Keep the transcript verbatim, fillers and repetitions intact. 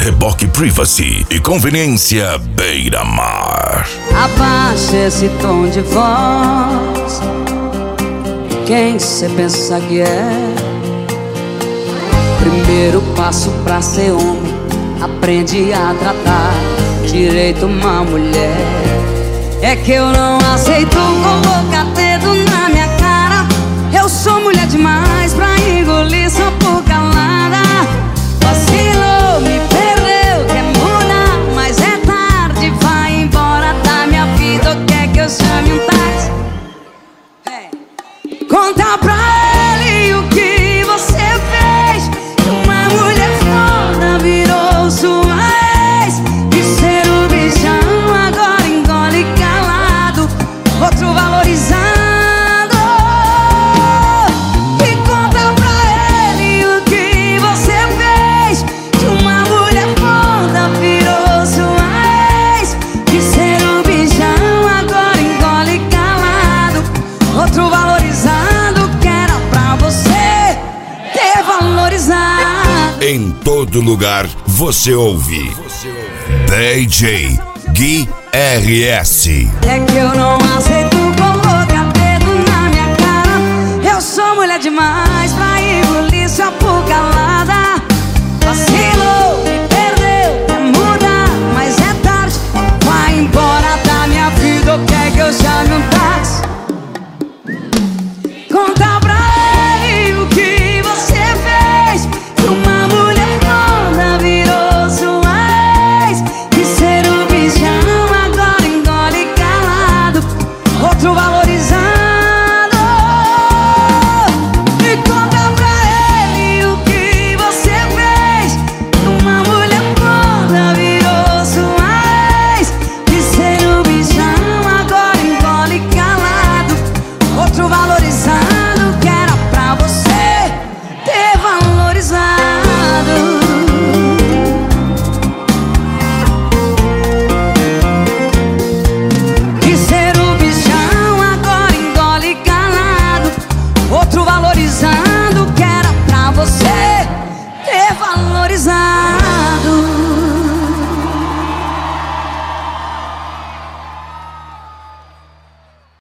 Reboque Privacy e Conveniência Beira-Mar. Abaixa esse tom de voz. Quem cê pensa que é? Primeiro passo pra ser homem, aprende a tratar direito uma mulher. É que eu não aceito colocar dedo na minha cara. Eu sou mulher demais pra engolir só por calada. Vacilou, me perdeu, quer mudar, mas é tarde, vai embora da minha vida ou quer que eu chame um táxi? Hey. Conta pra ele o que você fez. Uma mulher foda virou sua ex. De ser o bichão agora engole calado, outro valorizando. E conta pra ele o que você fez. Que uma mulher foda virou sua ex. De ser o bichão agora engole calado, outro valorizando. Que era pra você ter valorizado. Em todo lugar você ouve D J Gui R S. É que eu não aceito colocar dedo na minha cara. Eu sou mulher demais pra engolir sua por calada. Vacilou, me perdeu, quer mudar, mas é tarde, vai embora da minha vida ou quer que eu chame um